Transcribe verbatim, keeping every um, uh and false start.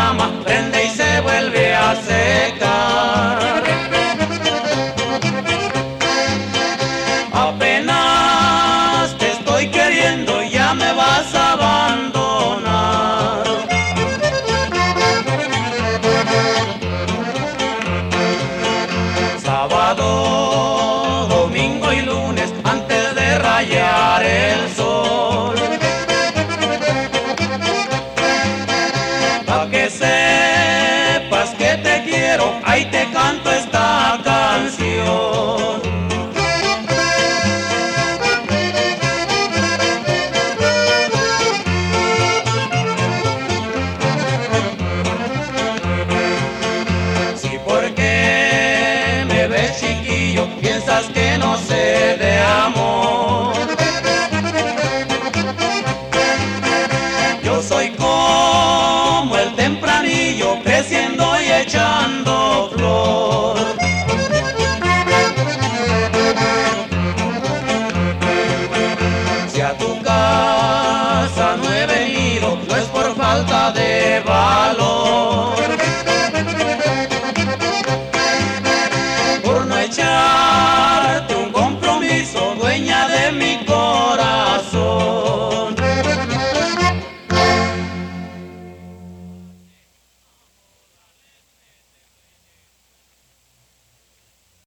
llama, prende y se vuelve a secar. Apenas te estoy queriendo y ya me vas a abandonar. Sábado, domingo y lunes, antes de rayar el sol, pa' que sepas que te quiero, ahí te canto esta